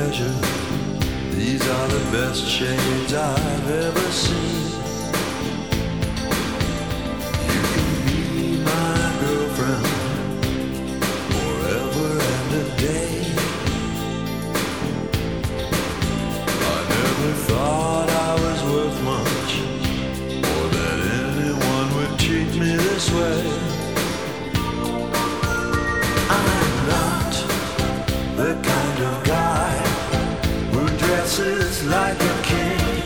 pleasure. These are the best shades I've ever seen. You can be my girlfriend forever and a day. I never thought I was worth much, or that anyone would treat me this way. I'm not the kind of guy who dresses like a king,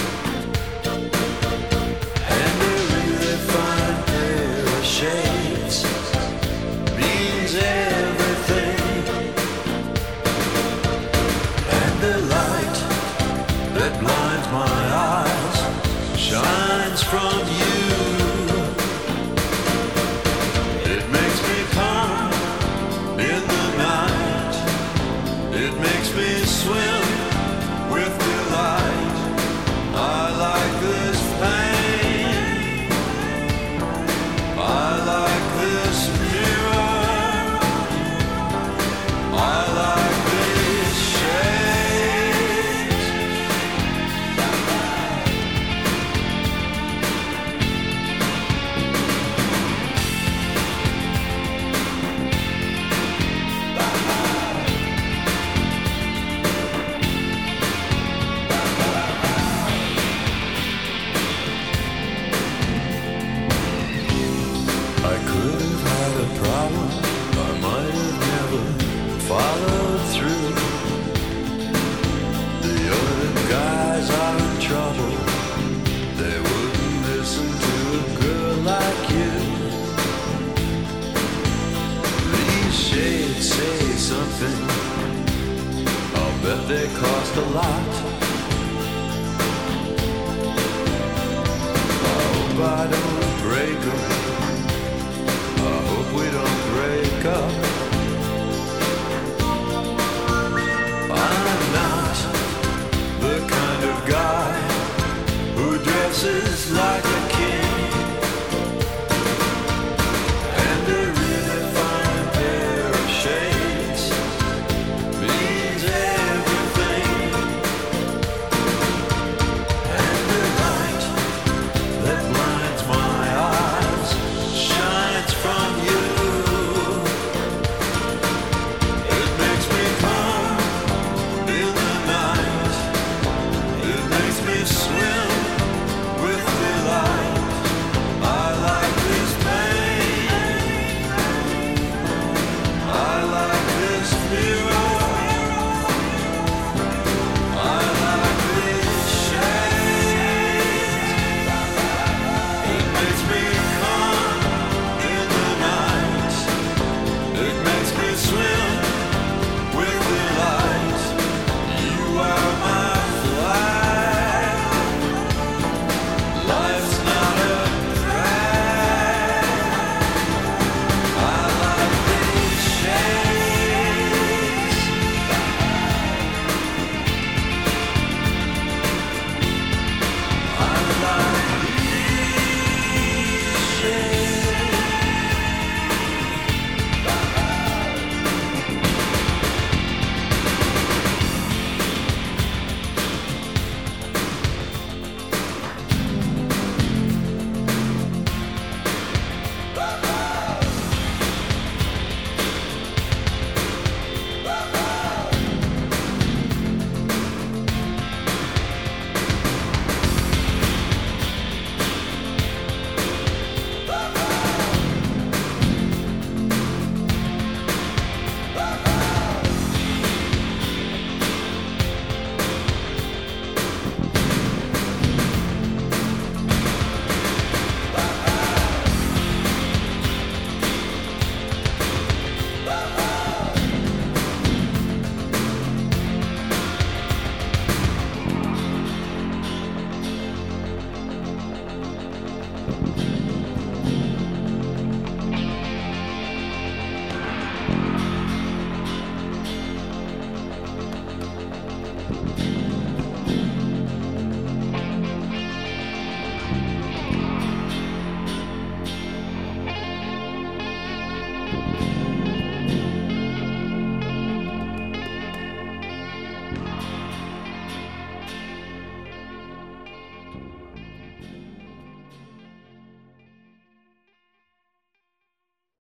and a really fine pair of shades means everything. And the light that blinds my eyes shines from you. It makes me calm in the night. It makes me swim with delight. I like this pain. I like this mirror. I like these shades. I could have had a problem, I might have never followed through. The other guys are in trouble, they wouldn't listen to a girl like you. These shades say something, I'll bet they cost a lot. I hope I don't break 'em, I hope we don't break up. I'm not the kind of guy who dresses like a king, and a really fine pair of shades means everything. And the light that blinds my eyes shines from you. It makes me calm in the night. It makes me swim with delight. I like this pain. I like this fear.